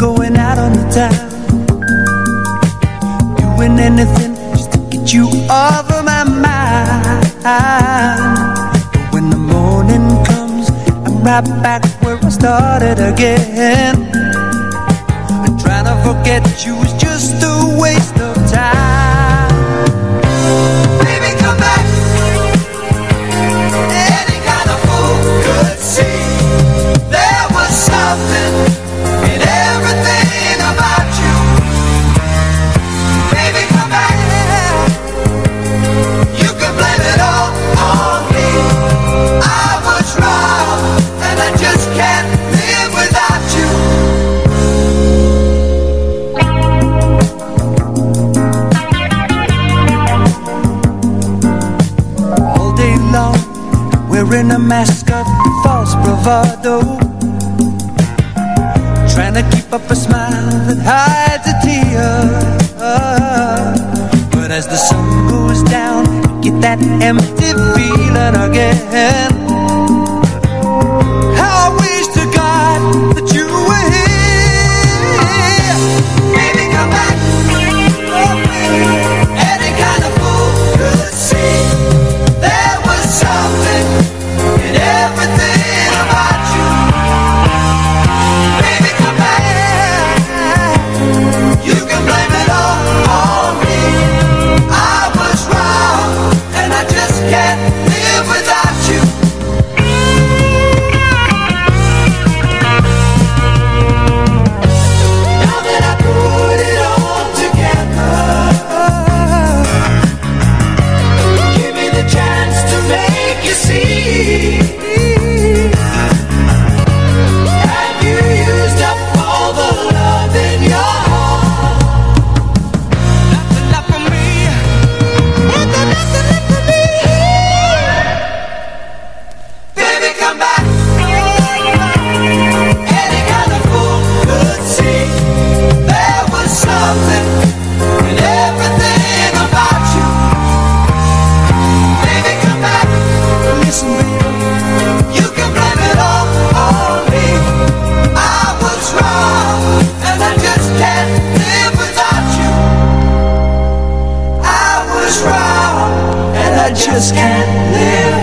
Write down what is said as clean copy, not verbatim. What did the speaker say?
going out on the town, doing anything just to get you off of my mind. But when the morning comes, I'm right back where I started again. And trying to forget you is just a waste of time. Baby, come back. Any kind of fool could see there was something in everything about you. Baby, come back. You can blame it all on me. I was wrong, and I just can't live without you. All day long, wearing a mask of false bravado, trying to keep up a smile that hides a tear. But as the sun goes down, you get that empty feeling again. How I wish to God that you were here. Baby, come back. Oh, baby. Any kind of fool could see there was something in everything about you. Baby, come back. You can blame it all on me. I was wrong, and I just can't live without you. Now that I put it all together, give me the chance to make you see. Have you used up all the love in your heart? Nothing left for me. Nothing left for me. Baby, come back. Any kind of fool could see there was something in everything about you. Baby, come back. Listen, baby, you can blame it all on me. I was wrong, and I just can't live without you. I was wrong, and I just can't live